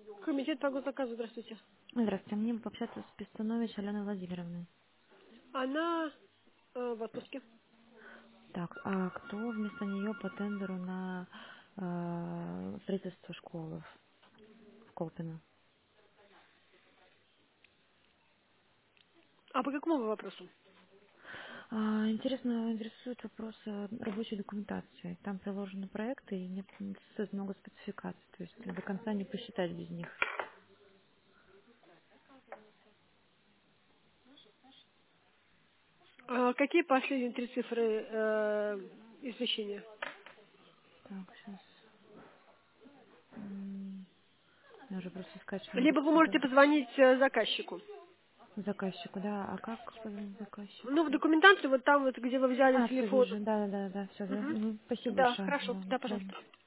Комитет по госзаказу, здравствуйте. Здравствуйте, мне бы пообщаться с Пестунович Аленой Владимировной. Она в отпуске. Так, а кто вместо нее по тендеру на строительство школы в Колпино? А по какому вопросу? Интересует вопрос рабочей документации. Там приложены проекты и нет существует много спецификаций, то есть до конца не посчитать без них. Какие последние три цифры извещения? Так, сейчас. Нужно просто искать, что Либо нибудь вы сюда. можете позвонить заказчику. Заказчику, да. А как позвонить Ну, в заказчику? документации, вот там вот, где вы взяли А, все телефон. вижу, да, все. Мгм. Спасибо Да, большое. хорошо. Да, до Да, свидания. пожалуйста.